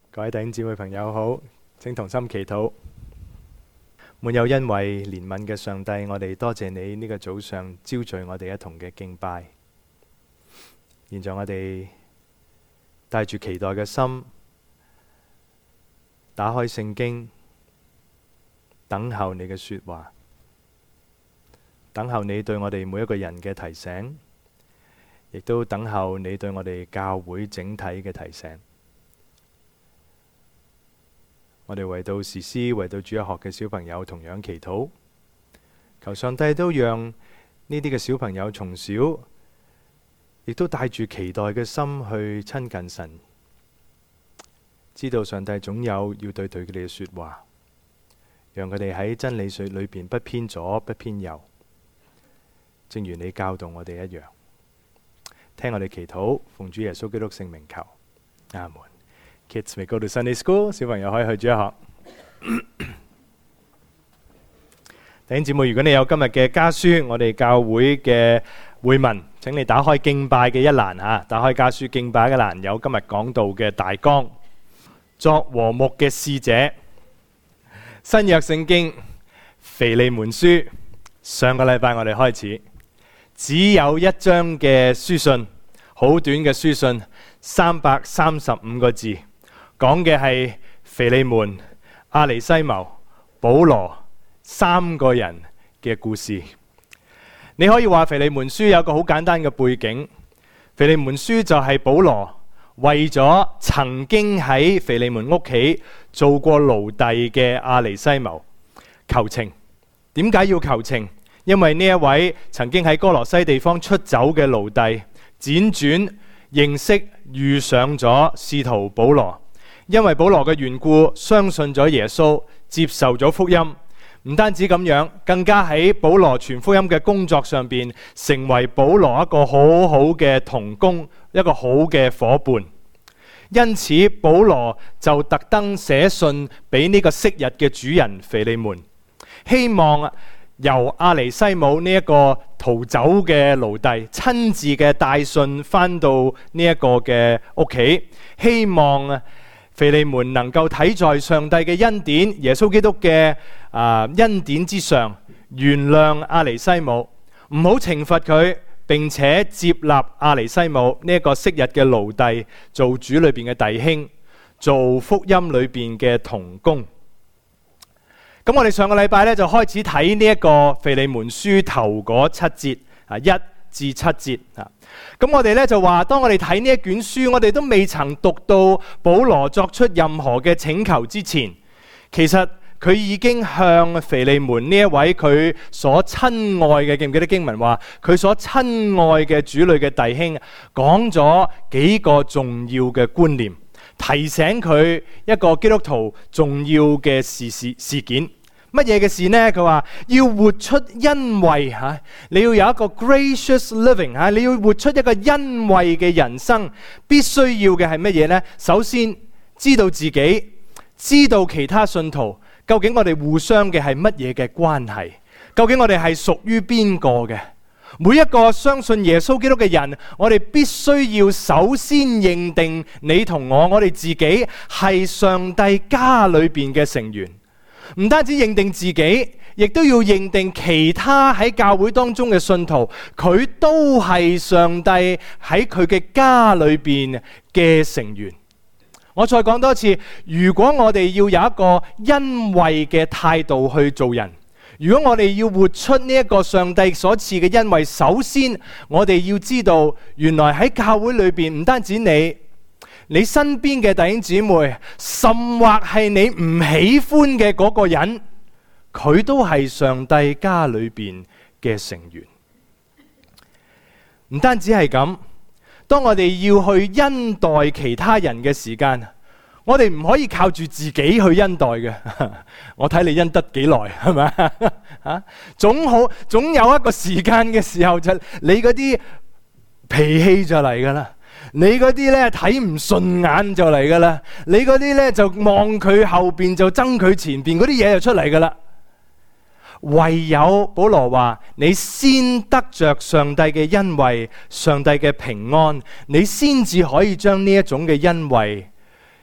各位弟兄姊妹朋友好，請同心祈禱。滿有恩惠憐憫嘅上帝，我哋多謝你呢個早上招聚我哋一同嘅敬拜。現在我哋帶住期待嘅心，打開聖經，等候你嘅說話，等候你對我哋每一個人嘅提醒，亦都等候你對我哋教會整體嘅提醒。我哋為到士師、為到主日學嘅小朋友同樣祈禱，求上帝都讓呢啲嘅小朋友從小亦都帶住期待嘅心去親近神，知道上帝總有要對佢哋嘅說話，讓佢哋喺真理水裏邊不偏左不偏右，正如你教導我哋一樣。聽我哋祈禱，奉主耶穌基督聖名求，阿門。Kids may go to Sunday school， 小朋友可以去主日學。弟兄姊妹，如果你有今日嘅家書，我哋教會嘅會文，請你打開敬拜嘅一欄吓，打開家書敬拜嘅欄，有今日講道嘅大綱，作和睦嘅使者，新約聖經腓利門書。上個禮拜我哋開始，只有一章嘅書信，好短嘅書信，335個字。講嘅係腓利門、阿尼西謀、保羅三個人嘅故事。你可以話腓利門書有個好簡單嘅背景。腓利門書就係保羅為咗曾經喺腓利門屋企做過奴隸嘅阿尼西謀求情。點解要求情？因為呢一位曾經喺哥羅西地方出走嘅奴隸，輾轉認識遇上咗使徒保羅。因為保羅嘅緣故，相信咗耶穌，接受咗福音。唔單止咁樣，更加喺保羅傳福音嘅工作上邊，成為保羅一個好好嘅同工，一個好嘅夥伴。因此，保羅就特登寫信俾呢個昔日嘅主人腓利門，希望由阿尼西姆呢一個逃走嘅奴隸，親自嘅帶信返到呢一個嘅屋企，希望腓利門能夠睇在上帝嘅恩典、耶穌基督嘅恩典之上，原諒阿尼西姆，唔好懲罰佢，並且接納阿尼西姆呢一個昔日嘅奴隸，做主裏邊嘅弟兄，做福音裏邊嘅同工。咁我哋上個禮拜咧就開始睇呢一個腓利門書頭嗰7節1至7節啊。咁我哋咧就話，當我哋睇呢一卷書，我哋都未曾讀到保羅作出任何嘅請求之前，其實佢已經向腓利門呢一位佢所親愛嘅，記唔記得經文話佢所親愛嘅主裏嘅弟兄講咗幾個重要嘅觀念，提醒佢一個基督徒重要嘅事件。乜嘢嘅事呢？佢話要活出恩惠吓，你要有一個 gracious living 吓，你要活出一個恩惠嘅人生，必須要嘅係乜嘢呢？首先知道自己，知道其他信徒，究竟我哋互相嘅係乜嘢嘅關係？究竟我哋係屬於邊個嘅？每一個相信耶穌基督嘅人，我哋必須要首先認定你同我哋自己係上帝家裏邊嘅成員。唔單止認定自己，亦都要認定其他喺教會當中嘅信徒，佢都係上帝喺佢嘅家裏邊嘅成員。我再講多次，如果我哋要有一個恩惠嘅態度去做人，如果我哋要活出呢一個上帝所賜嘅恩惠，首先我哋要知道，原來喺教會裏邊唔單止你身邊嘅弟兄姊妹，甚或係你唔喜歡嘅嗰個人，佢都係上帝家裏邊嘅成員。唔單止係咁，當我哋要去恩待其他人嘅時間，我哋唔可以靠住自己去恩待嘅。我睇你恩得幾耐，係咪啊？總有一個時間嘅時候，就你嗰啲脾氣就嚟噶啦。你嗰啲咧睇唔順眼就嚟噶啦，你嗰啲咧就望佢後邊就憎佢前邊嗰啲嘢就出嚟噶啦。唯有保羅話，你先得着上帝嘅恩惠，上帝嘅平安，你先至可以將呢一種嘅恩惠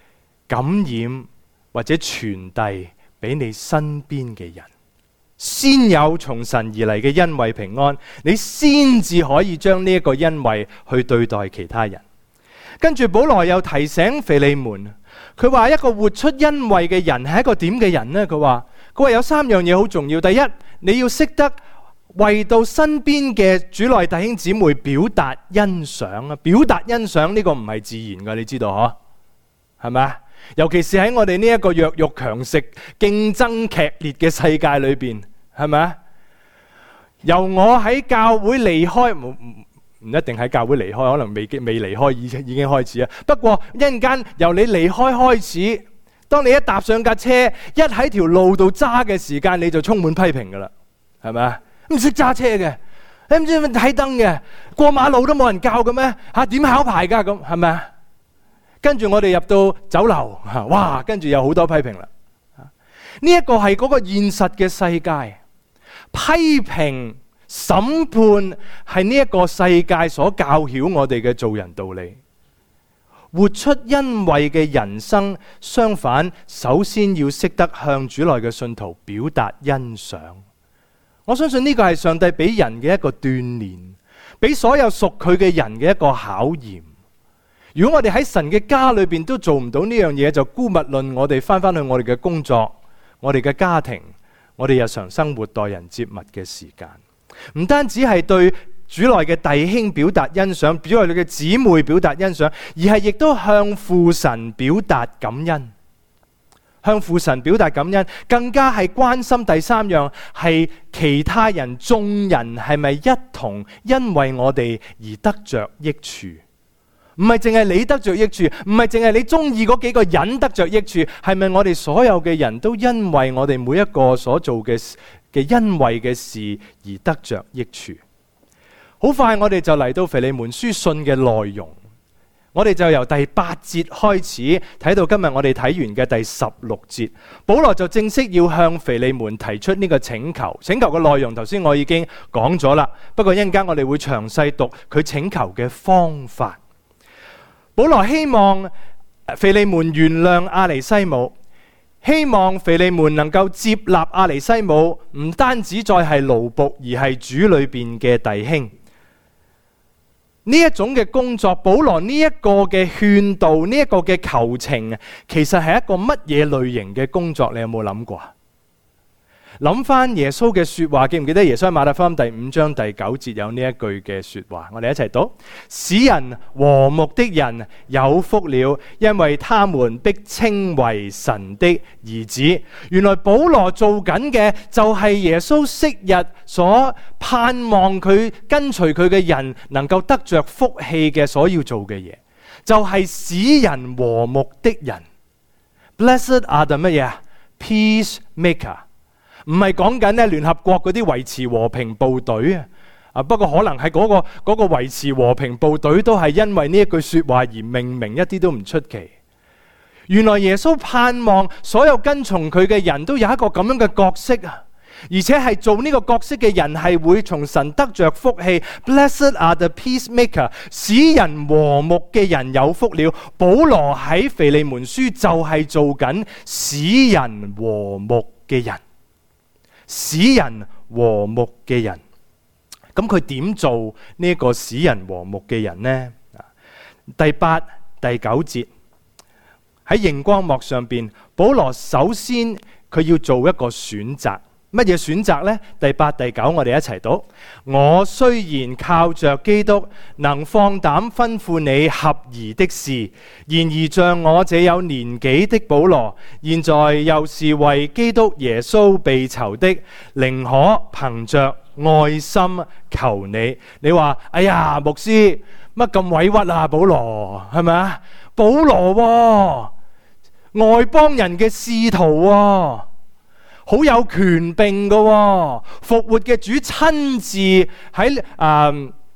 感染或者傳遞俾你身邊嘅人。先有從神而嚟嘅恩惠平安，你先至可以將呢一個恩惠去對待其他人。跟住保羅又提醒腓利門，佢話一個活出恩惠嘅人係一個點嘅人呢？佢話有三樣嘢好重要。第一，你要識得為到身邊嘅主內弟兄姊妹表達欣賞啊！表達欣賞呢個唔係自然噶，你知道嗬？係咪啊？尤其是喺我哋呢一個弱肉強食、競爭劇烈嘅世界裏邊，係咪啊？由我喺教會離開，唔一定喺教會離開，可能未離開已經開始啊。不過一陣間由你離開開始，當你一踏上架車，一喺條路度揸嘅時間，你就充滿批評噶啦，係咪啊？唔識揸車嘅，你唔知睇燈嘅，過馬路都冇人教嘅咩？點考牌噶咁，係咪啊？跟住我哋入到酒樓，哇！跟住有好多批評啦。呢一個係嗰個現實嘅世界，批評審判係呢一個世界所教曉我哋嘅做人道理。活出恩惠嘅人生，相反，首先要識得向主內嘅信徒表達欣賞。我相信呢個係上帝俾人嘅一個鍛煉，俾所有屬佢嘅人嘅一個考驗。如果我哋喺神嘅家裏邊都做唔到呢樣嘢，就姑勿論我哋翻去我哋嘅工作、我哋嘅家庭、我哋日常生活待人接物嘅時間，唔單止係對主內嘅弟兄表達欣賞，主內嘅姊妹表達欣賞，而係亦都向父神表達感恩。向父神表達感恩，更加係關心第三樣，係其他人、眾人係咪一同因為我哋而得着益處？唔係淨係你得着益處，唔係淨係你中意嗰幾個人得着益處，係咪我哋所有嘅人都因為我哋每一個所做嘅恩惠嘅事而得着益處？好快我哋就嚟到腓利門書信嘅內容，我哋就由第8節開始睇到今日我哋睇完嘅第16節，保羅就正式要向腓利門提出呢個請求。請求嘅內容頭先我已經講咗啦，不過一陣間我哋會詳細讀佢請求嘅方法。保羅希望腓利門原諒阿尼西姆，希望腓利門能夠接納阿尼西姆，唔單止再係奴僕，而係主裏邊嘅弟兄。呢一種嘅工作，保羅呢一個嘅勸導，呢一個嘅求情，其實係一個乜嘢類型嘅工作？你有冇諗過？諗翻耶穌嘅說話，記唔記得耶穌喺馬太福音第5章第9節有呢一句嘅說話？我哋一齊讀：使人和睦的人有福了，因為他們必稱為神的兒子。原來保羅做緊嘅就係耶穌昔日所盼望佢跟隨佢嘅人能夠得着福氣嘅所要做嘅嘢，就係使人和睦的人。Blessed are the 乜嘢啊？Peacemaker。唔係講緊咧聯合國嗰啲維持和平部隊啊，不過可能係嗰個維持和平部隊都係因為呢一句說話而命名，一啲都唔出奇。原來耶穌盼望所有跟從佢嘅人都有一個咁樣嘅角色啊，而且係做呢個角色嘅人係會從神得着福氣。Blessed are the peacemaker， 使人和睦嘅人有福了。保羅喺腓利門書就係做緊使人和睦嘅人。使人和睦嘅人，咁佢點做呢個使人和睦嘅人呢？第8、第9節喺熒光幕上邊，保羅首先佢要做一個選擇。乜嘢選擇呢？第8、第9我哋一齊讀。我雖然靠着基督能放膽吩咐你合宜的事，然而像我這有年紀的保羅，現在又是為基督耶穌被囚的，寧可憑着愛心求你。你話哎呀，牧師乜咁委屈啊？保羅係咪啊？保羅外邦人嘅使徒好有權柄嘅，復活嘅主親自喺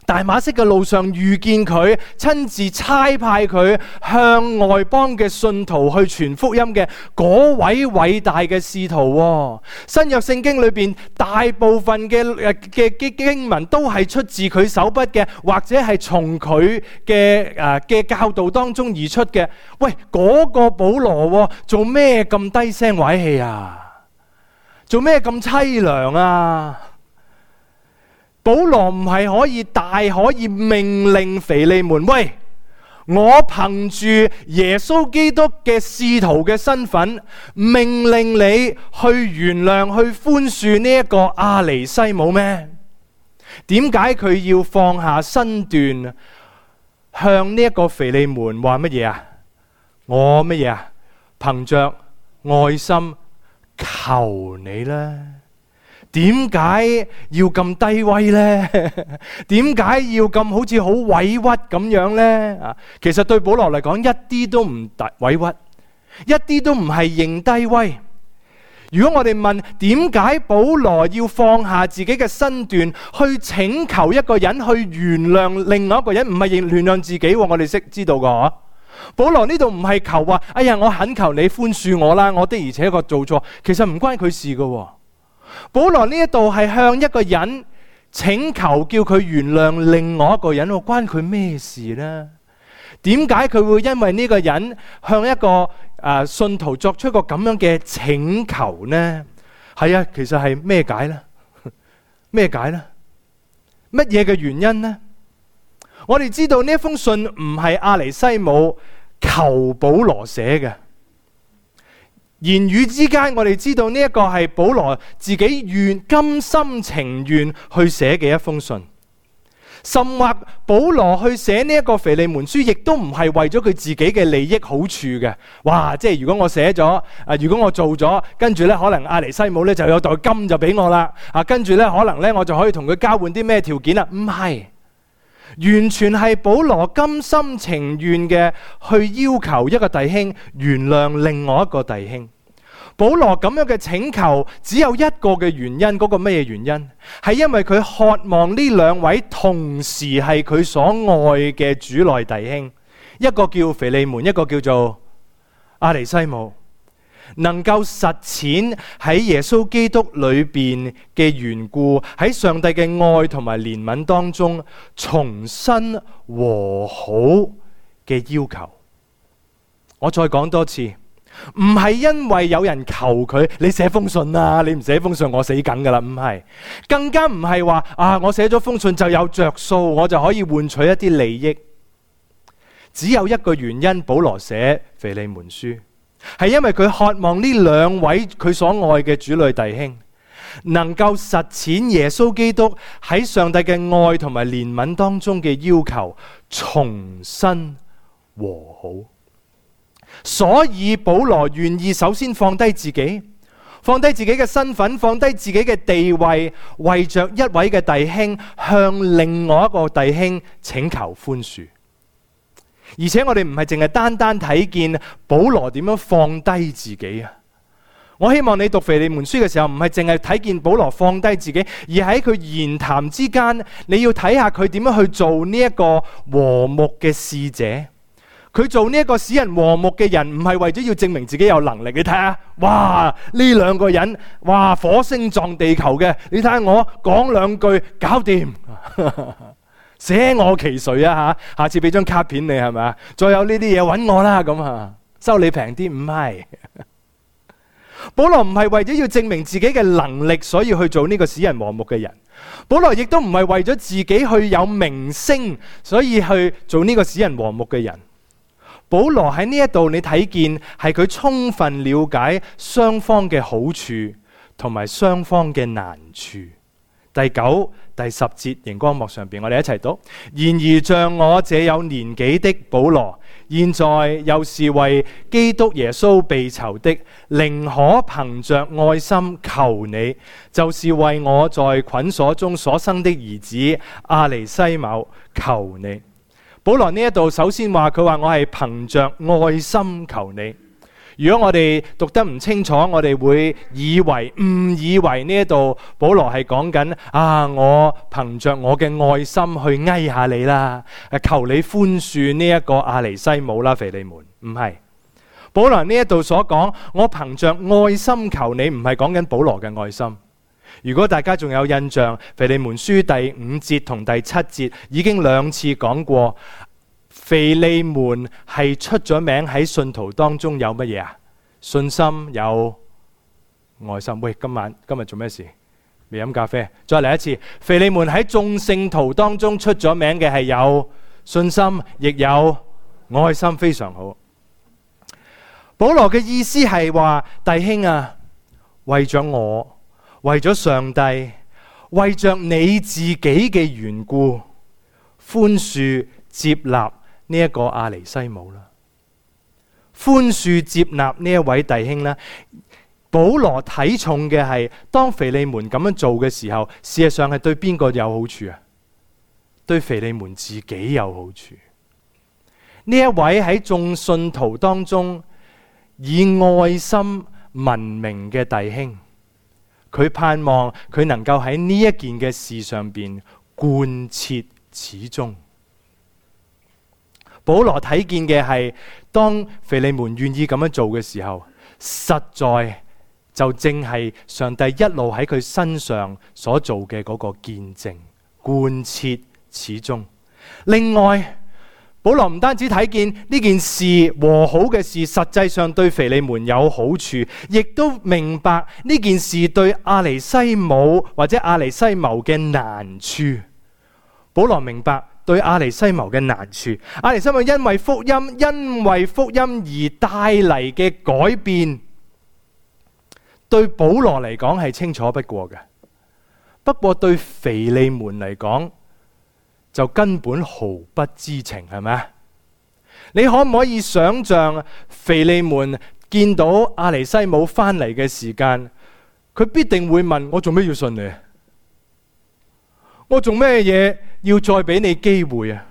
大馬色嘅路上遇見佢，親自差派佢向外邦嘅信徒去傳福音嘅嗰位偉大嘅使徒。新約聖經裏邊大部分嘅經文都係出自佢手筆嘅，或者係從佢嘅教導當中而出嘅。喂，嗰個保羅做咩咁低聲壞氣啊？做咩咁淒涼啊？保羅唔係可以命令腓利門，喂，我憑住耶穌基督嘅使徒嘅身份，命令你去原諒、去寬恕呢一個阿尼西姆咩？點解佢要放下身段，向呢一個腓利門話乜嘢啊？我乜嘢啊？憑着愛心求你啦。點解要咁低威呢？點解要咁好似好委屈咁樣呢？其實對保羅嚟講，一啲都唔委屈，一啲都唔係認低威。如果我哋問點解保羅要放下自己嘅身段去請求一個人去原諒另外一個人，唔係原諒自己，我哋識知道㗎。保羅呢度唔係求話，哎呀，我懇求你寬恕我啦，我的而且確做錯，其實唔關佢事㗎。保羅呢一度係向一個人請求，叫佢原諒另外一個人，關佢咩事呢？點解佢會因為呢個人向一個信徒作出一個咁樣嘅請求呢？係啊，其實係咩解呢？咩解呢？乜嘢嘅原因呢？我哋知道呢封信唔係阿尼西姆求保羅寫嘅。言語之間，我哋知道呢一個係保羅自己甘心情願去寫嘅一封信。甚或保羅去寫呢一個腓利門書，亦都唔係為咗佢自己嘅利益好處嘅。哇！即係如果我寫咗，如果我做咗，跟住呢可能阿尼西姆呢就有袋金就俾我啦。跟住呢可能呢我就可以同佢交換啲咩條件啦？唔係，完全係保羅甘心情願嘅去要求一個弟兄原諒另外一個弟兄。保羅咁樣嘅請求只有一個嘅原因，嗰個咩原因？係因為佢渴望呢兩位同時係佢所愛嘅主內弟兄，一個叫腓利門，一個叫做阿尼西姆，能夠實踐喺耶穌基督裏邊嘅緣故，喺上帝嘅愛同埋憐憫當中重新和好嘅要求。我再講多次，唔係因為有人求佢，你寫封信啊，你唔寫封信我死梗噶啦，唔係，更加唔係話我寫咗封信就有着數，我就可以換取一啲利益。只有一個原因，保羅寫腓利門書，係因為佢渴望呢兩位佢所愛嘅主內弟兄能夠實踐耶穌基督喺上帝嘅愛同埋憐憫當中嘅要求，重新和好。所以保羅願意首先放低自己，放低自己嘅身份，放低自己嘅地位，為着一位嘅弟兄向另外一個弟兄請求寬恕。而且我哋唔係淨係單單睇見保羅點樣放低自己啊！我希望你讀腓利門書嘅時候，唔係淨係睇見保羅放低自己，而喺佢言談之間，你要睇下佢點樣去做呢一個和睦嘅使者。佢做呢一個使人和睦嘅人，唔係為咗要證明自己有能力。你睇下，哇！呢兩個人，哇！火星撞地球嘅，你睇下我講兩句搞掂，捨我其誰啊！下次俾張卡片你係咪啊？再有呢啲嘢揾我啦，咁啊，收你平啲。唔係，保羅唔係為咗要證明自己嘅能力，所以去做呢個使人和睦嘅人。保羅亦都唔係為咗自己去有名聲，所以去做呢個使人和睦嘅人。保羅喺呢一度，你睇見係佢充分了解雙方嘅好處同埋雙方嘅難處。第9、第10節熒光幕上邊，我哋一齊讀。然而像我這有年紀的保羅，現在又是為基督耶穌被囚的，寧可憑着愛心求你，就是為我在捆鎖中所生的兒子阿尼西姆求你。保羅呢一度首先話，佢話我係憑着愛心求你。 如果我哋讀得唔清楚，我哋會誤以為呢一度保羅係講緊我憑着我嘅愛心去哀下你啦，求你寬恕呢一個阿尼西姆啦，腓利門。唔係，保羅呢一度所講，我憑着愛心求你，唔係講緊保羅嘅愛心。如果大家仲有印象，腓利門書第5節同第7節已經2次講過。腓利門係出咗名喺信徒當中有乜嘢啊？信心，有愛心。喂，今日做咩事？未飲咖啡？再嚟一次。腓利門喺眾聖徒當中出咗名嘅係有信心，亦有愛心，非常好。保羅嘅意思係話，弟兄啊，為咗我，為咗上帝，為着你自己嘅緣故，寬恕接納呢一個阿尼西姆啦，寬恕接納呢一位弟兄啦。保羅睇重嘅係，當腓利門咁樣做嘅時候，事實上係對邊個有好處啊？對腓利門自己有好處。呢一位喺眾信徒當中以愛心聞名嘅弟兄，佢盼望佢能夠喺呢一件嘅事上邊貫徹始終。保羅睇見嘅係，當腓利門願意咁樣做嘅時候，實在就正係上帝一路喺佢身上所做嘅嗰個見證，貫徹始終。另外，保羅唔單止睇見呢件事和好嘅事，實際上對腓利門有好處，亦都明白呢件事對阿尼西姆或者阿尼西謀嘅難處。保羅明白對阿尼西謀嘅難處，阿尼西謀因為福音而帶嚟嘅改變，對保羅嚟講係清楚不過嘅。不過對腓利門嚟講，就根本毫不知情，係咪？你可唔可以想象腓利門見到阿尼西姆翻嚟嘅時間，佢必定會問：我做咩要信你？我做咩嘢要再俾你機會啊？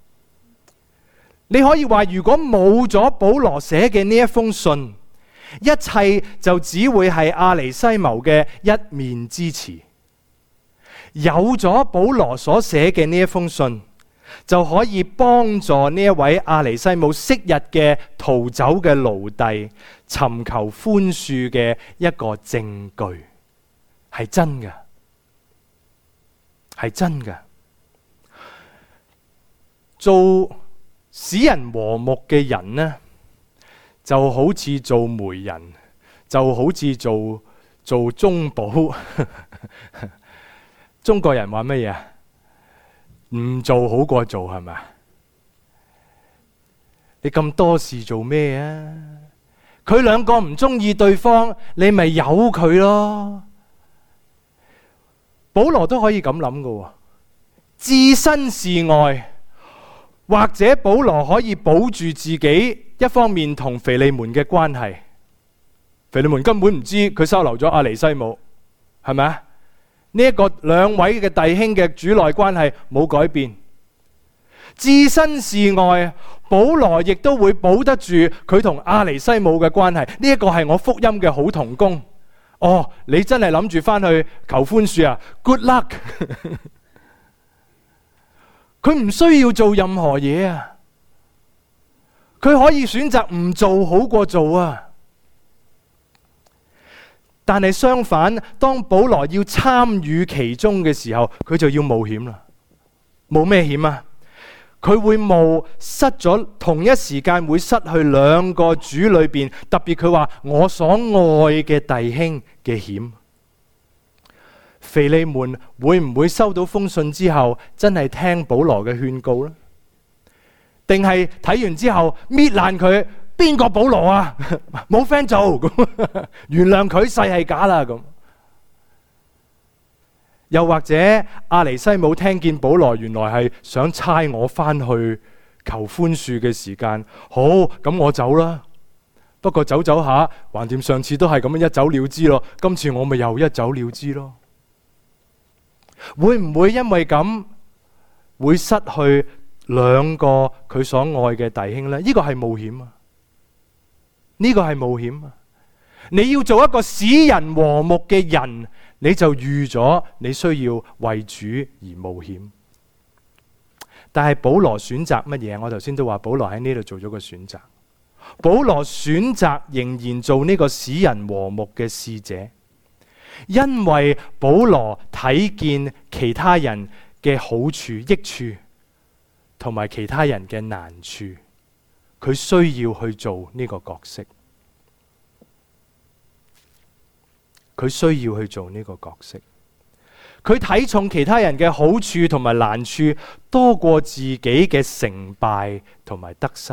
你可以話，如果冇咗保羅寫嘅呢一封信，一切就只會係阿尼西謀嘅一面之詞。有咗保羅所寫嘅呢一封信，就可以幫助呢一位阿尼西姆昔日嘅逃走嘅奴隸尋求寬恕嘅一個證據，係真嘅。係真嘅。做使人和睦嘅人呢，就好似做媒人，就好似做中保。中國人話乜嘢啊？唔做好過做，係咪？你咁多事做咩啊？佢兩個唔中意對方，你咪由佢咯。保羅都可以咁諗噶，置身事外，或者保羅可以保住自己一方面同腓利門嘅關係。腓利門根本唔知佢收留咗阿尼西姆，係咪啊？呢一個兩位嘅弟兄嘅主內關係冇改變。置身事外，保羅亦都會保得住佢同阿尼西姆嘅關係。呢一個係我福音嘅好同工。哦，你真係諗住翻去求寬恕啊 ？Good luck！ 佢唔需要做任何嘢啊，佢可以選擇唔做好過做啊。但係相反，當保羅要參與其中嘅時候，佢就要冒險啦。冒咩險啊？佢會冒失咗，同一時間會失去兩個主裏邊，特別佢話我所愛嘅弟兄嘅險。腓利門會唔會收到封信之後真係聽保羅嘅勸告呢？定係睇完之後搣爛佢？邊個保羅啊？冇 friend 做，咁原諒佢，世係假啦咁。又或者阿尼西姆聽見保羅原來係想差我翻去求寬恕嘅時間，好，咁我走啦。不過走走下，橫掂上次都係咁樣一走了之咯，今次我咪又一走了之咯。會唔會因為咁會失去兩個佢所愛嘅弟兄呢？呢個係冒險啊！ 呢個係冒險啊！你要做一個使人和睦嘅人，你就預咗你需要為主而冒險。但係保羅選擇乜嘢？我頭先都話保羅喺呢度做咗個選擇。保羅選擇仍然做呢個使人和睦嘅使者，因為保羅睇見其他人嘅好處、益處，同埋其他人嘅難處，佢需要去做呢個角色。佢需要去做呢個角色。佢睇重其他人嘅好處同埋難處多過自己嘅成敗同埋得失。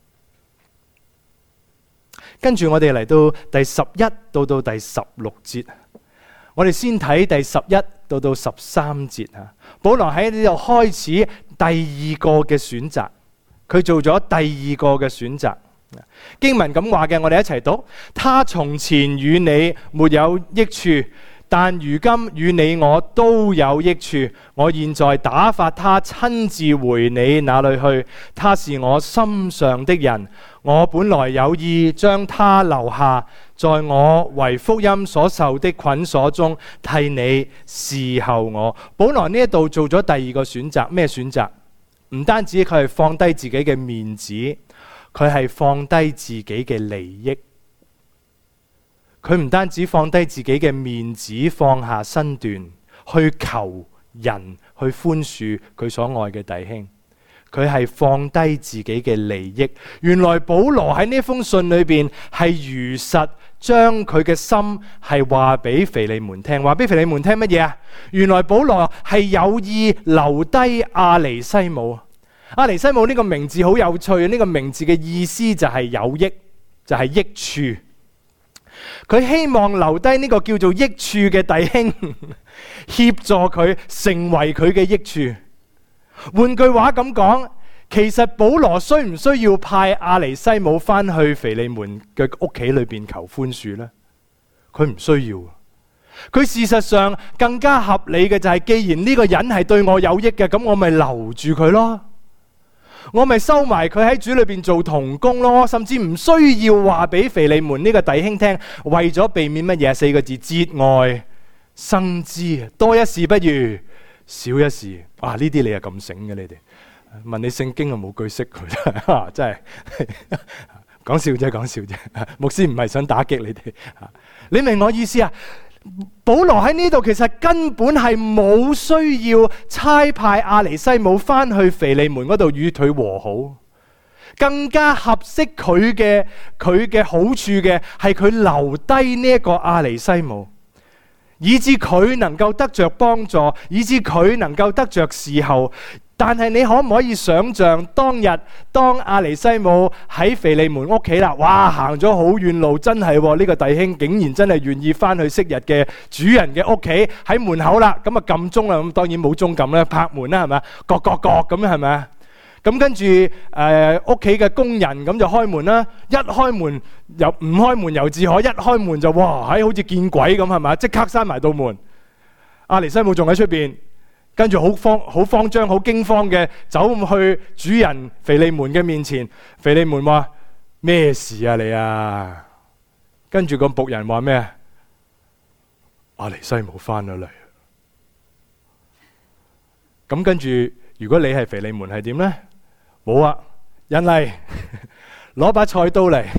跟住我哋嚟到第11到第16節，我哋先睇第11到13節啊。保羅喺呢度開始第二個嘅選擇，佢做咗第二個嘅選擇。經文咁話嘅，我哋一齊讀：他從前與你沒有益處，但如今與你我都有益處。我現在打發他親自回你那裏去，他是我心上的人。我本來有意將他留下，在我為福音所受的捆鎖中替你侍候我。保羅呢一度做咗第二個選擇，咩選擇？唔單止佢係放低自己嘅面子，佢係放低自己嘅利益。佢唔單止放低自己嘅面子，放下身段去求人去寬恕佢所愛嘅弟兄，佢係放低自己嘅利益。原來保羅喺呢封信裏邊係如實將佢嘅心係話俾腓利門聽。話俾腓利門聽乜嘢啊？原來保羅係有意留低阿尼西姆。阿尼西姆呢個名字好有趣，呢個名字嘅意思就係有益，就係益處。佢希望留低呢個叫做益處嘅弟兄，協助佢成為佢嘅益處。換句話咁講，其實保羅需唔需要派阿尼西姆翻去腓利門嘅屋企裏邊求寬恕呢？佢唔需要。佢事實上更加合理嘅就係，既然呢個人係對我有益嘅，咁我咪留住佢咯。我咪收埋佢喺主裏邊做同工咯，甚至唔需要話俾腓利門呢個弟兄聽，為咗避免乜嘢？4個字：節外生枝，多一事不如少一事。啊，呢啲你係咁醒嘅，你哋問你聖經有冇句識佢？真係講笑啫，講笑啫。牧師唔係想打擊你哋，你明我意思啊？保羅喺呢度其實根本係冇需要差派阿尼西姆翻去腓利門嗰度與佢和好，更加合適佢嘅好處嘅係佢留低呢一個阿尼西姆，以致佢能夠得着幫助，以致佢能夠得着侍候。但係你可唔可以想象當阿尼西姆喺腓利門屋企啦，哇，行咗好遠路，真係呢個弟兄竟然真係願意翻去昔日嘅主人嘅屋企，喺門口啦，咁啊撳鐘啦，咁當然冇鐘撳啦，拍門啦，係咪？各咁樣係咪？咁跟住屋企嘅工人咁就開門啦，一開門又唔開門猶自可，一開門就哇，好似見鬼咁，係咪？即刻閂埋道門。阿尼西姆仲喺出邊。跟住好慌張、好驚慌嘅走去主人腓利門嘅面前。腓利門話：咩事啊你啊？跟住個僕人話咩？阿尼西姆翻咗嚟。咁跟住，如果你係腓利門係點呢？冇啊，人嚟攞把菜刀嚟，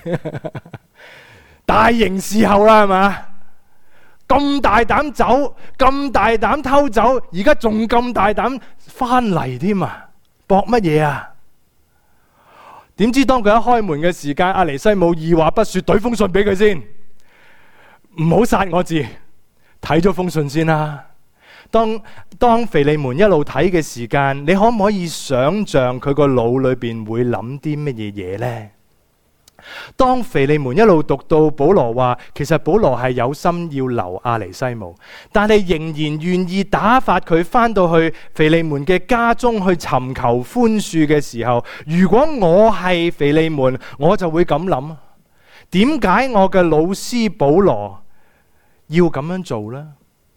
大型伺候啦，係嘛？咁大膽走，咁大膽偷走，而家仲咁大膽翻嚟添啊！搏乜嘢啊？點知當佢一開門嘅時間，阿尼西姆二話不說，懟封信俾佢先，唔好殺我字，睇咗封信先啦。當腓利門一路睇嘅時間，你可唔可以想象佢個腦裏邊會諗啲乜嘢嘢呢？當腓利門一路讀到保羅話，其實保羅係有心要留阿尼西姆，但係仍然願意打發佢翻到去腓利門嘅家中去尋求寬恕嘅時候，如果我係腓利門，我就會咁諗：點解我嘅老師保羅要咁樣做呢？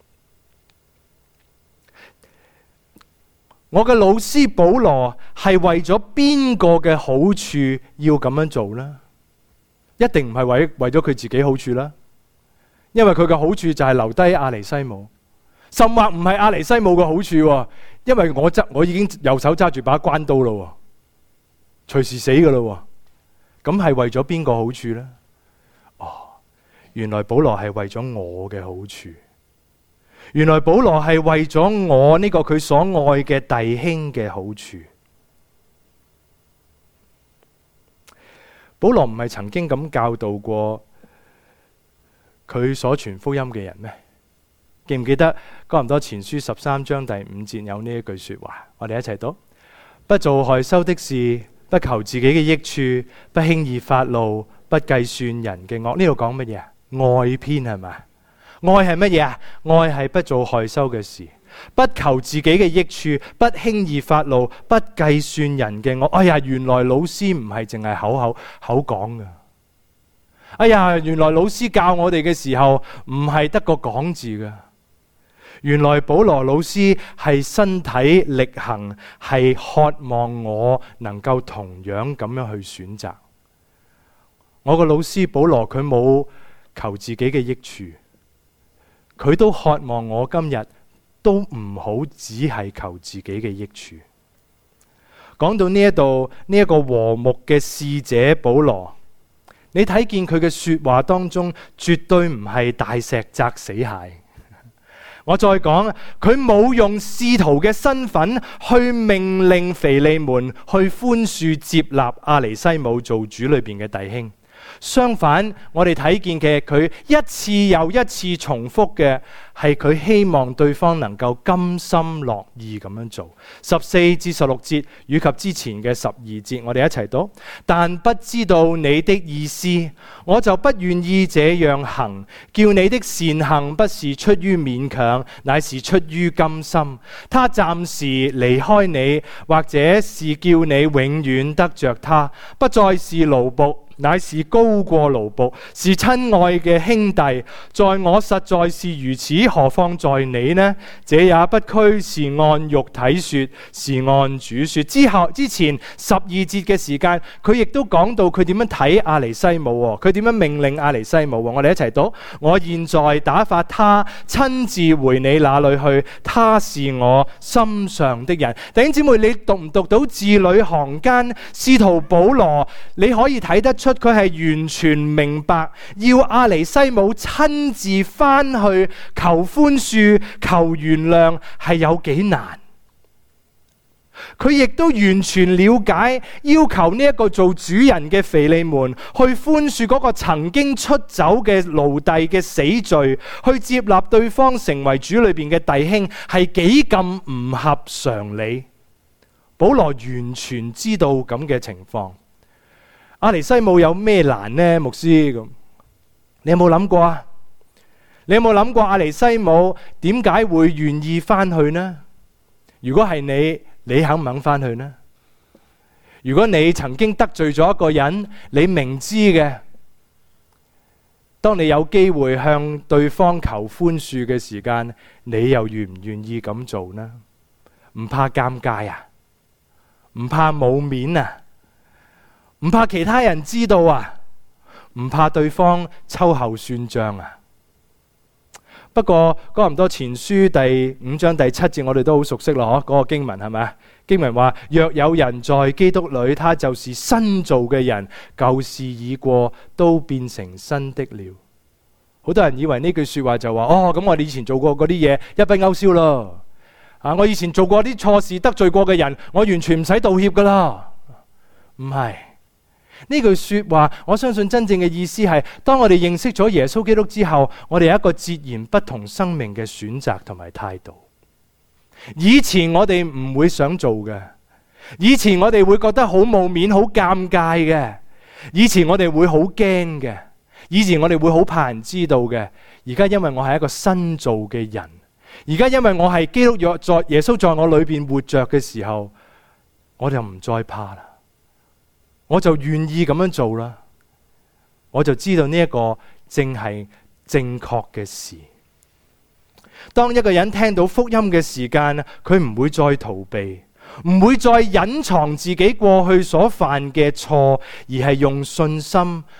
我嘅老師保羅係為咗邊個嘅好處要咁樣做呢？ 一定唔係為咗佢自己好處啦，因為佢嘅好處就係留低阿尼西姆，甚或唔係阿尼西姆嘅好處，因為我已經右手揸住把關刀啦，隨時死噶啦，咁係為咗邊個好處呢？原來保羅係為咗我嘅好處，原來保羅係為咗我呢個佢所愛嘅弟兄嘅好處。保羅唔係曾經咁教導過佢所傳福音嘅人咩？記唔記得哥林多前書13章第5節有呢一句說話？我哋一齊讀：不做害羞的事，不求自己嘅益處，不輕易發怒，不計算人嘅惡。呢度講乜嘢啊？愛篇係咪？愛係乜嘢啊？愛係不做害羞嘅事，不求自己嘅益處，不輕易發怒，不計算人嘅惡。哎呀，原來老師唔係淨係口講噶。哎呀，原來老師教我哋嘅時候唔係得個講字噶。原來保羅老師係身體力行，係渴望我能夠同樣咁樣去選擇。我個老師保羅佢冇求自己嘅益處，佢都渴望我今日都唔好只係求自己嘅益處。講到呢一度，呢一個和睦嘅使者保羅，你睇見佢嘅說話當中絕對唔係大石砸死蟹。我再講，佢冇用使徒嘅身份去命令腓利門去寬恕接納阿尼西姆做主裏邊嘅弟兄。相反，我哋睇見嘅佢一次又一次重複嘅係佢希望對方能夠甘心樂意咁樣做。14至16節以及之前嘅12節，我哋一齊讀。但不知道你的意思，我就不願意這樣行，叫你的善行不是出於勉強，乃是出於甘心。他暫時離開你，或者是叫你永遠得着他，不再是奴僕，乃是高過奴僕，是親愛嘅兄弟。在我實在是如此，何況在你呢？這也不拘是按肉體說，是按主說。之前12節嘅時間，佢亦都講到佢點樣睇阿尼西姆，佢點樣命令阿尼西姆。我哋一齊讀：我現在打發他親自回你那裏去，他是我心上的人。弟兄姊妹，你讀唔讀到字裏行間使徒保羅？你可以睇得出佢係完全明白要阿尼西姆親自翻去求寬恕、求原諒係有幾難。佢亦都完全了解要求呢一個做主人嘅腓利門去寬恕嗰個曾經出走嘅奴隸嘅死罪，去接納對方成為主裏邊嘅弟兄係幾咁唔合常理。保羅完全知道咁嘅情況。阿尼西姆有咩難呢？牧師，咁你有冇諗過啊？你有冇諗過阿尼西姆點解會願意翻去呢？如果係你肯唔肯翻去呢？如果你曾經得罪咗一個人，你明知嘅，當你有機會向對方求寬恕嘅時間，你又願唔願意咁做呢？唔怕尷尬啊？唔怕冇面啊？唔怕其他人知道啊？唔怕對方秋後算賬啊？不過哥林多前書第5章第7節我哋都好熟悉咯，嗰個經文係咪？經文話：若有人在基督裏，他就是新造嘅人，舊事已過，都變成新的了。好多人以為呢句說話就話：咁我哋以前做過嗰啲嘢一筆勾銷咯。我以前做過啲錯事得罪過嘅人，我完全唔使道歉噶啦。唔係。呢句說話，我相信真正嘅意思係，當我哋認識咗耶穌基督之後，我哋有一個截然不同生命嘅選擇同埋態度。以前我哋唔會想做嘅，以前我哋會覺得好冇面、好尷尬嘅，以前我哋會好驚嘅，以前我哋會好怕人知道嘅。而家因為我係一個新造嘅人，而家因為我係基督耶穌在我裏邊活着嘅時候，我就唔再怕啦。我就願意咁樣做啦，我就知道呢一個正係正確嘅事。當一個人聽到福音嘅時間，佢唔會再逃避，唔會再隱藏自己過去所犯嘅錯，而係用信心、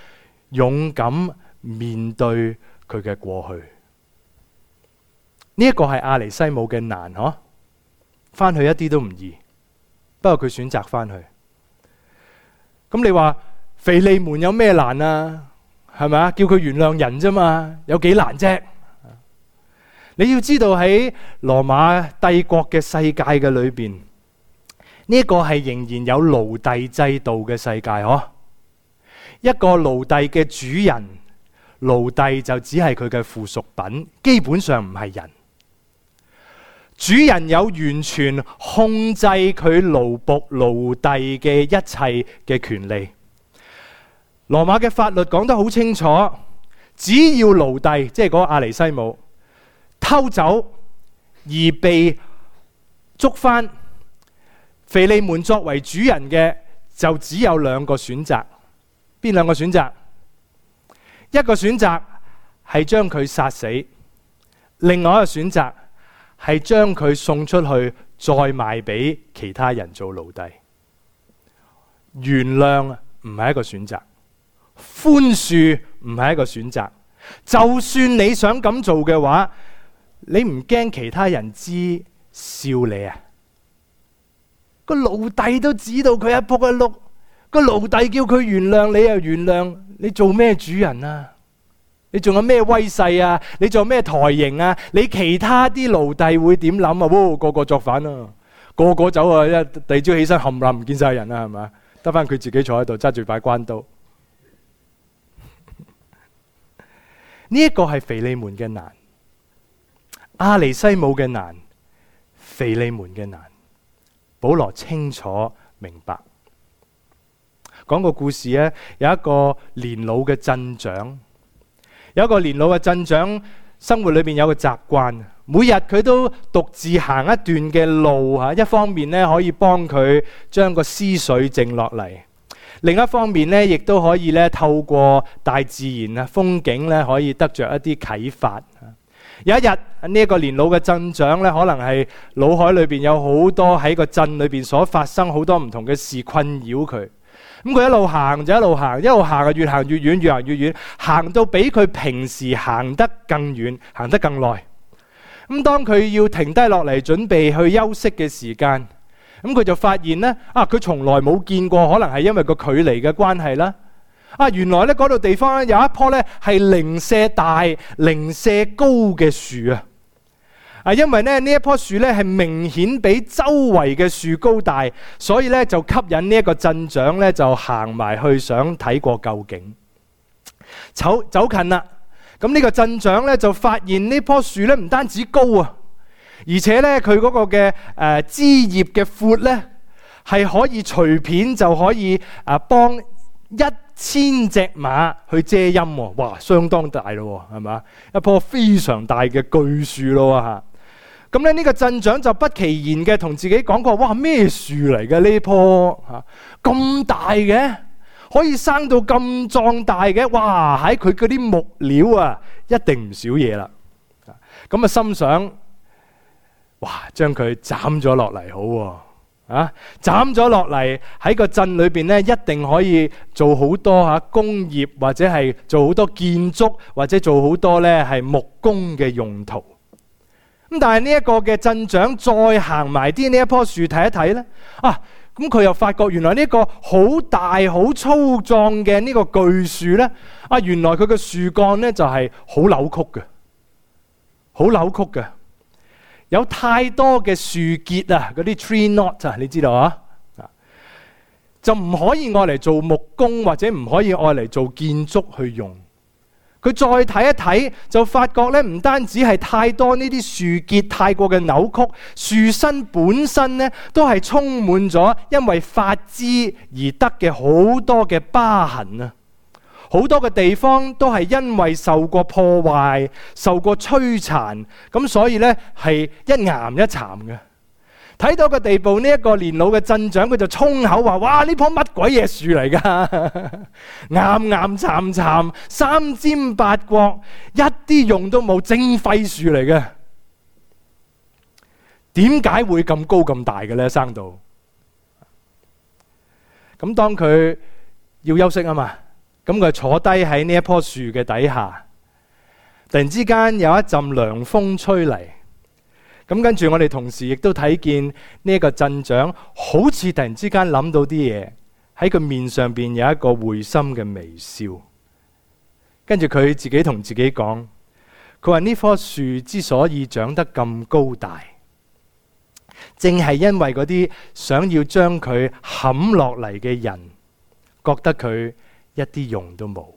勇敢面對佢嘅過去。呢一個係阿尼西姆嘅難，翻去一啲都唔易，不過佢選擇翻去。咁你話腓利門有咩難啊？係咪啊？叫佢原諒人啫嘛，有幾難啫？你要知道喺羅馬帝國嘅世界嘅裏邊，呢一個係仍然有奴隸制度嘅世界，一個奴隸嘅主人，奴隸就只係佢嘅附屬品，基本上唔係人。主人有完全控制佢奴僕奴隸嘅一切嘅權利。羅馬嘅法律講得好清楚，只要奴隸，即係嗰個阿尼西姆偷走而被捉翻，腓利門作為主人嘅就只有兩個選擇。邊兩個選擇？一個選擇係將佢殺死，另外一個選擇係將佢送出去，再賣俾其他人做奴隸。原諒唔係一個選擇，寬恕唔係一個選擇。就算你想咁做嘅話，你唔驚其他人知笑你啊？個奴隸都知道佢一仆一碌，個奴隸叫佢原諒你又原諒，你做咩主人啊？你仲有咩威勢啊？你仲有咩台型啊？你其他啲奴隸會點諗啊？個個作反啊，個個走啊！第二朝起身冚唪唥唔見晒人啦，係咪？得翻佢自己坐喺度揸住把關刀。呢一個係腓利門嘅難，阿尼西姆嘅難，腓利門嘅難，保羅清楚明白。講個故事咧，有一個年老嘅鎮長。有一個年老嘅鎮長，生活裏邊有個習慣，每日佢都獨自行一段嘅路吓，一方面咧可以幫佢將個思緒靜落嚟，另一方面咧亦都可以咧透過大自然啊風景咧可以得着一啲啟發。有一日呢一個年老嘅鎮長咧，可能係腦海裏邊有好多喺個鎮裏邊所發生好多唔同嘅事困擾佢。咁佢一路行就一路行，一路行啊，越行越遠，越行越遠，行到比佢平時行得更遠，行得更耐。咁當佢要停低落嚟準備去休息嘅時間，咁佢就發現呢，佢從來冇見過，可能係因為個距離嘅關係啦。原來呢嗰度地方咧有一棵呢係零舍大、零舍高嘅樹啊！因為呢一棵樹呢係明顯比周圍嘅樹高大，所以呢就吸引呢一個鎮長呢就行埋去想睇過究竟。走近啦，咁呢個鎮長呢就發現呢棵樹呢唔單止高啊，而且呢佢嗰個嘅枝葉嘅闊呢係可以隨便就可以幫1000隻馬去遮陰。哇，相當大咯，係嘛？一棵非常大嘅巨樹咯吓。咁咧呢個鎮長就不其然嘅同自己講過，哇，咩樹嚟嘅呢棵咁大嘅，可以生到咁壯大嘅，哇，喺佢嗰啲木料啊一定唔少嘢啦。咁啊心想，哇，將佢斬咗落嚟好喎，斬咗落嚟喺個鎮裏邊呢，一定可以做好多工業，或者係做好多建築，或者做好多呢係木工嘅用途。咁但係呢一個嘅鎮長再行埋啲呢一棵樹睇一睇呢，咁佢又發覺原來呢個好大好粗壯嘅呢個巨樹呢，原來佢嘅樹幹呢就係好扭曲嘅，好扭曲嘅，有太多嘅樹結啊，嗰啲 tree knot 啊，你知道啊，就唔可以愛嚟做木工，或者唔可以愛嚟做建築去用。佢再睇一睇，就發覺咧，唔單止係太多呢啲樹結太過嘅扭曲，樹身本身咧都係充滿咗因為發枝而得嘅好多嘅疤痕啊！好多嘅地方都係因為受過破壞、受過摧殘，咁所以咧係一岩一巉嘅。睇到個地步，呢一個年老嘅鎮長佢就衝口話：哇！呢棵乜鬼嘢樹嚟㗎？岩岩巉巉、三尖八角，一啲用都冇，正廢樹嚟嘅。點解會咁高咁大嘅咧？生到咁，當佢要休息啊嘛， 咁佢坐低喺呢一棵樹嘅底下，突然之間有一陣涼風吹嚟。咁跟住我哋同時亦都睇見呢一個鎮長好似突然之間諗到啲嘢，喺佢面上邊有一個會心嘅微笑。跟住佢自己同自己講，佢話呢棵樹之所以長得咁高大，正係因為嗰啲想要將佢冚落嚟嘅人覺得佢一啲用都冇。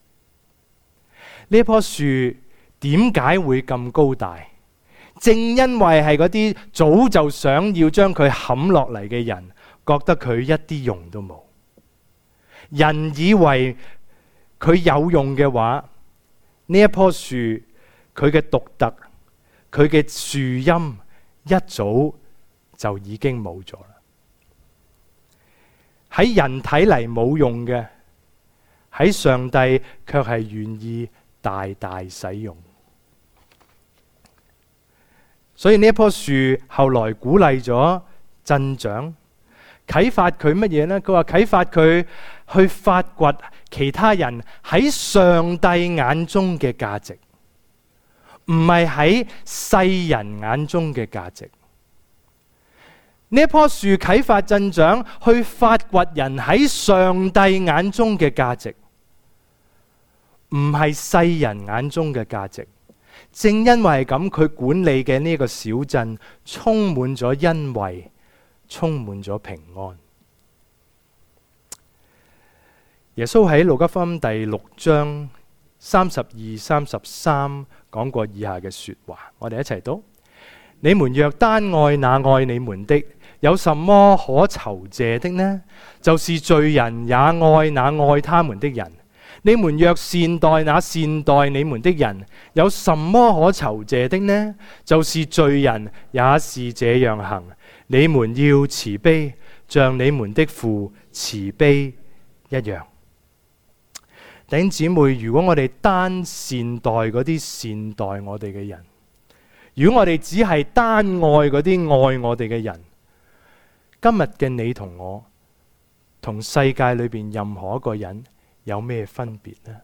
呢棵樹點解會咁高大？正因為係嗰啲早就想要將佢冚落嚟嘅人覺得佢一啲用都冇。人以為佢有用嘅話，呢一棵樹佢嘅獨特，佢嘅樹蔭一早就已經冇咗啦。喺人睇嚟冇用嘅，喺上帝卻係願意大大使用。所以呢一棵樹後來鼓勵咗鎮長，啟發佢乜嘢呢？佢話啟發佢去發掘其他人喺上帝眼中嘅價值，唔係喺世人眼中嘅價值。呢一棵樹啟發鎮長去發掘人喺上帝眼中嘅價值，唔係世人眼中嘅價值。正因為咁，佢管理嘅呢個小鎮充滿咗恩惠，充滿咗平安。耶穌喺路加福音第6章32、33講過以下嘅說話，我哋一齊讀：你們若單愛那愛你們的，有什麼可酬謝的呢？就是罪人也愛那愛他們的人。你們若善待那善待你們的人，有什麼可酬謝的呢？就是罪人也是這樣行。你們要慈悲，像你們的父慈悲一樣。弟兄姊妹，如果我哋單善待嗰啲善待我哋嘅人，如果我哋只係單愛嗰啲愛我哋嘅人，今日嘅你同我，同世界裏邊任何一個人有咩分別呢？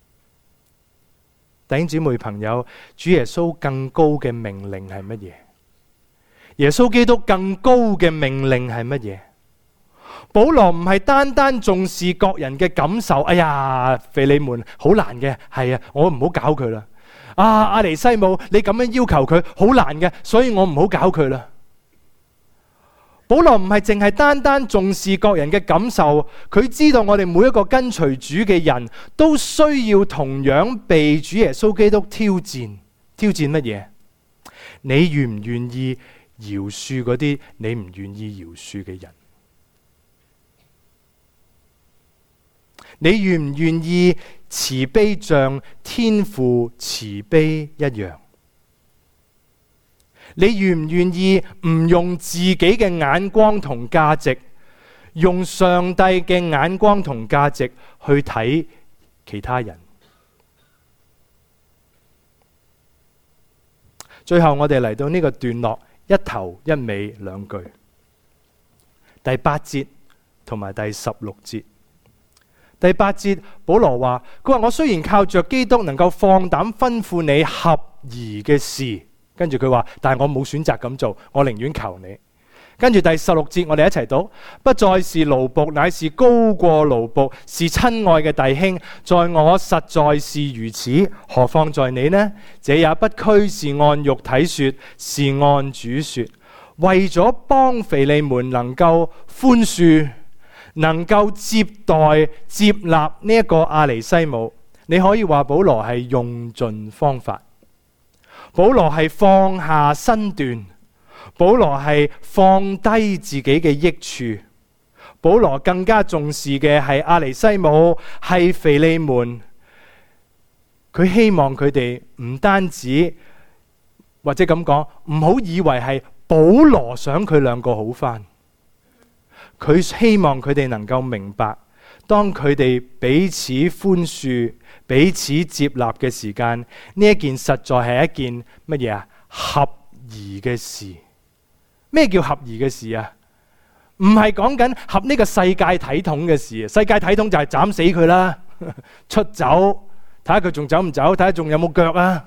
弟兄姊妹朋友，主耶穌更高嘅命令係乜嘢？耶穌基督更高嘅命令係乜嘢？保羅唔係單單重視各人嘅感受，哎呀，腓利門好難嘅，係啊，我唔好搞佢啦。阿尼西姆，你咁樣要求佢好難嘅，所以我唔好搞佢啦。保羅唔係淨係單單重視各人嘅感受，佢知道我哋每一個跟隨主嘅人都需要同樣被主耶穌基督挑戰。挑戰乜嘢？你願唔願意饒恕嗰啲你唔願意饒恕嘅人？你願唔願意慈悲像天父慈悲一樣？你願唔願意唔用自己嘅眼光同價值，用上帝嘅眼光同價值去睇其他人？最後我哋嚟到呢個段落，一頭一尾兩句，第8節同埋第16節。第8節，保羅話：佢話我雖然靠着基督能夠放膽吩咐你合宜嘅事，跟住佢話，但係我冇選擇咁做，我寧願求你。跟住第16節，我哋一齊讀：不再是奴僕，乃是高過奴僕，是親愛嘅弟兄。在我實在是如此，何況在你呢？這也不拘是按肉體說，是按主說。為咗幫腓利門能夠寬恕，能夠接待接納呢一個阿尼西姆，你可以話保羅係用盡方法，保羅係放下身段，保羅係放低自己嘅益處，保羅更加重視嘅係阿尼西姆，係腓利門。佢希望佢哋唔單止，或者咁講，唔好以為係保羅想佢兩個好返。佢希望佢哋能夠明白，當佢哋彼此寬恕、彼此接納嘅時間，呢一件實在係一件乜嘢啊？合宜嘅事。咩叫合宜嘅事啊？唔係講緊合呢個世界體統嘅事，世界體統就係斬死佢啦， 出走，睇下佢仲走唔走，睇下仲有冇腳啊。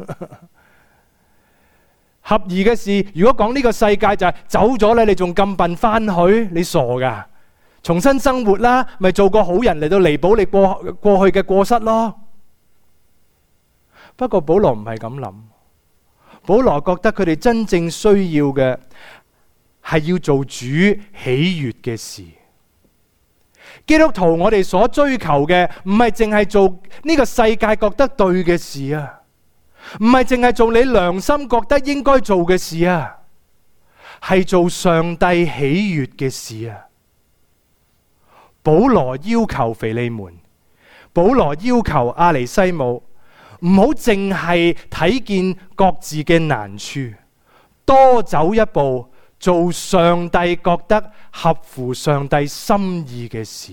合宜嘅事，如果講呢個世界就係走咗咧，你仲咁笨翻去，你傻噶？重新生活啦，咪做個好人嚟到彌補你過去嘅過失咯。不過保羅唔係咁諗，保羅覺得佢哋真正需要嘅係要做主喜悅嘅事。基督徒我哋所追求嘅唔係淨係做呢個世界覺得對嘅事啊，唔係淨係做你良心覺得應該做嘅事啊，係做上帝喜悅嘅事啊。保羅要求腓利門，保羅要求阿尼西姆，唔好淨係睇見各自嘅難處，多走一步，做上帝覺得合乎上帝心意嘅事。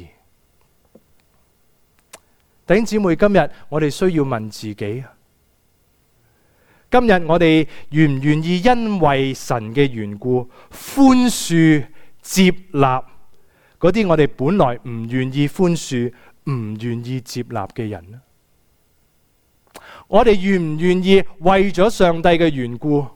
弟兄姊妹，今日我哋需要問自己，今日我哋願唔願意因為神嘅緣故寬恕接納嗰啲我哋本來唔願意寬恕、唔願意接納嘅人呢？我哋願唔願意為咗上帝嘅緣故，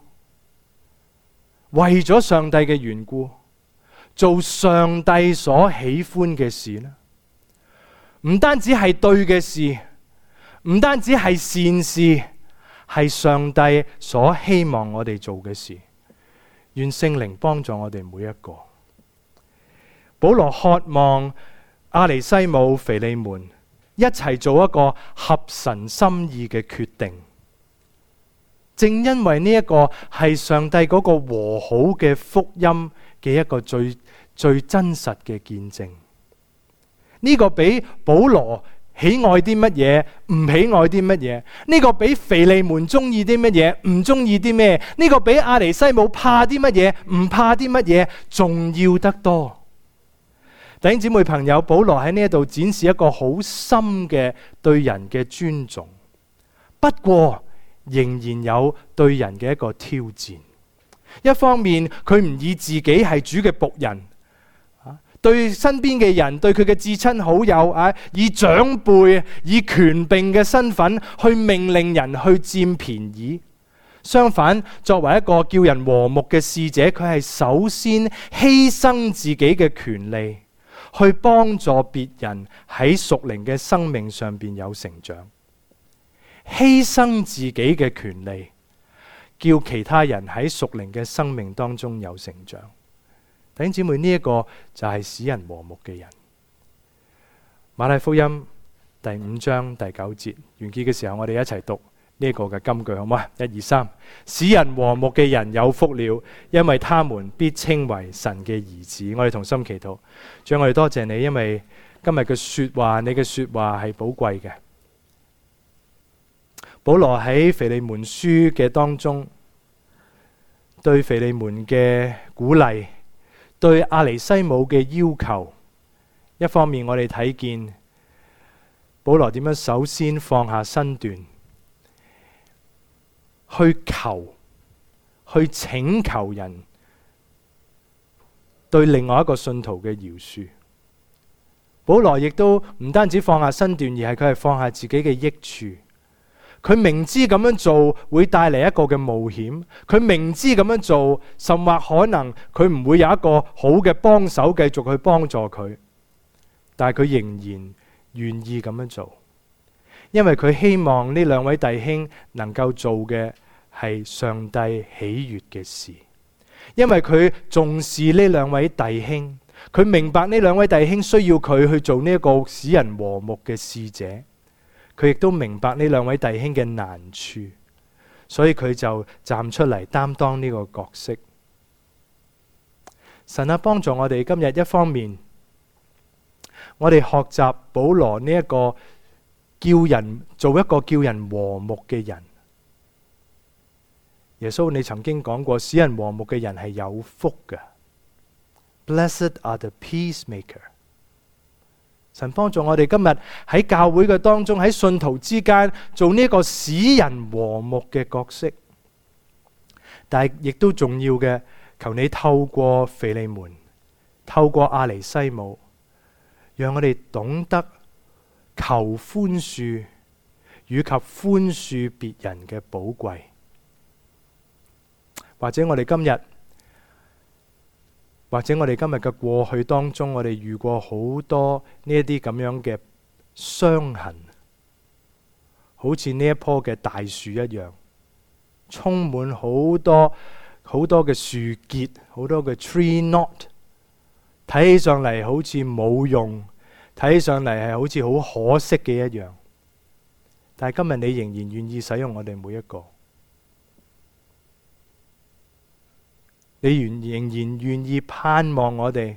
為咗上帝嘅緣故，做上帝所喜歡嘅事呢？唔單止係對嘅事，唔單止係善事，係上帝所希望我哋做嘅事。願聖靈幫助我哋每一個。保羅渴望阿尼西姆、腓利門一齊做一個合神心意嘅決定。正因為呢一個係上帝嗰個和好嘅福音嘅一個最真實嘅見證。呢個比保羅喜愛啲乜嘢，唔喜愛啲乜嘢？呢個比腓利門中意啲乜嘢，唔中意啲咩？呢個比阿尼西姆怕啲乜嘢，唔怕啲乜嘢，重要得多。弟兄姊妹朋友，保羅喺呢一度展示一個好深嘅對人嘅尊重，不過仍然有對人嘅一個挑戰。一方面佢唔以自己係主嘅僕人，對身邊嘅人，對佢嘅至親好友以長輩、以權柄嘅身份去命令人去佔便宜。相反，作為一個叫人和睦嘅使者，佢係首先犧牲自己嘅權利，去幫助別人喺屬靈嘅生命上邊有成長，犧牲自己嘅權利，叫其他人喺屬靈嘅生命當中有成長。弟兄姊妹，呢一個就係使人和睦嘅人。馬太福音第5章第9節完結嘅時候，我哋一齊讀呢一個嘅金句，好嗎？1、2、3，使人和睦嘅人有福了，因為他們必稱為神嘅兒子。我哋同心祈禱，主，我哋多謝你，因為今日嘅說話，你嘅說話係寶貴嘅。保羅喺腓利門書嘅當中，對腓利門嘅鼓勵，對阿尼西姆嘅要求，一方面我哋睇見保羅點樣首先放下身段，去請求人對另外一個信徒嘅饒恕。保羅亦都唔單止放下身段，而係佢係放下自己嘅益處。佢明知咁樣做會帶嚟一個嘅冒險，佢明知咁樣做甚或可能佢唔會有一個好嘅幫手繼續去幫助佢，但係佢仍然願意咁樣做，因為佢希望呢兩位弟兄能夠做嘅係上帝喜悅嘅事，因為佢重視呢兩位弟兄，佢明白呢兩位弟兄需要佢去做呢一個使人和睦嘅使者。佢亦都明白呢兩位弟兄嘅難處，所以佢就站出嚟擔當呢個角色。神啊，幫助我哋今日一方面，我哋學習保羅呢一個做一個叫人和睦嘅人。耶穌，你曾經講過，使人和睦嘅人係有福嘅。Blessed are the peacemaker。神幫助我哋今日喺教會嘅當中，喺信徒之間做呢個使人和睦嘅角色，但係亦都重要嘅，求你透過腓利門，透過阿尼西姆，讓我哋懂得求寬恕以及寬恕別人嘅寶貴。或者我哋今日嘅過去當中，我哋遇過好多呢一啲咁樣嘅傷痕，好似呢一棵嘅大樹一樣，充滿好多嘅樹結，好多嘅 tree knot， 睇起上嚟好似冇用，睇起上嚟係好似好可惜嘅一樣。但係今日你仍然願意使用我哋每一個，你仍然願意盼望我哋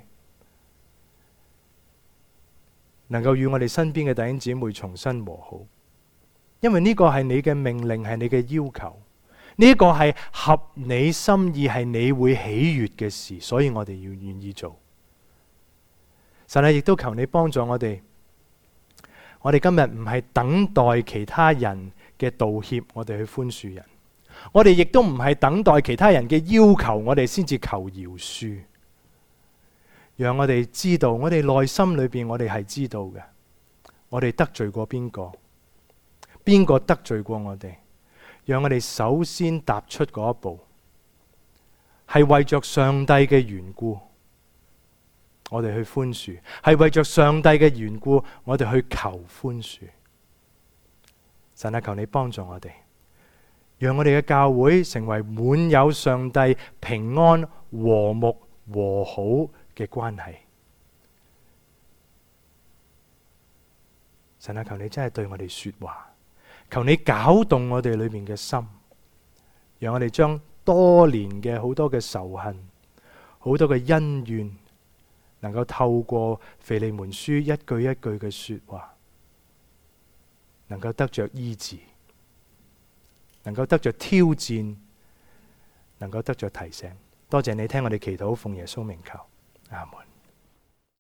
能夠與我哋身邊嘅弟兄姊妹重新和好，因為呢個係你嘅命令，係你嘅要求，呢個係合你心意，係你會喜悅嘅事，所以我哋要願意做。神啊，亦都求你幫助我哋。我哋今日唔係等待其他人嘅道歉，我哋去寬恕人；我哋亦都唔係等待其他人嘅要求，我哋先至求饒恕。讓我哋知道，我哋內心裏邊，我哋係知道嘅，我哋得罪過邊個，邊個得罪過我哋。讓我哋首先踏出嗰一步，係為着上帝嘅緣故，我哋去寬恕，係為着上帝嘅緣故，我哋去求寬恕。神啊，求你幫助我哋，讓我哋嘅教會成為滿有上帝平安、和睦、和好嘅關係。神啊，求你真係對我哋說話，求你攪動我哋裏面嘅心，讓我哋將多年嘅好多嘅仇恨、好多嘅恩怨，能夠透過腓利門書一句一句嘅說話，能夠得着醫治，能夠得着挑戰，能夠得着提醒。多謝你聽我哋祈禱，奉耶穌名求，阿門。